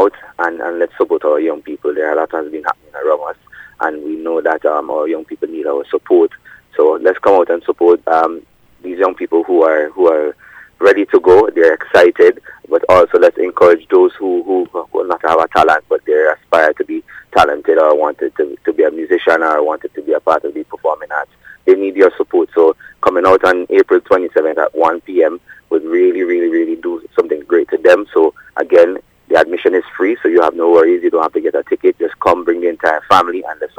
out and let's support our young people. There are a lot has been happening around us, and we know that our young people need our support. So let's come out and support these young people who are ready to go. They're excited, but also let's encourage those who not have a talent, but they aspire to be talented or wanted to be a musician or wanted to be a part of the performing arts. They need your support. So coming out on April 27th at 1 p.m. would really, really, really do something great to them. So again, the admission is free, so you have no worries. You don't have to get a ticket. Just come, bring the entire family, and let's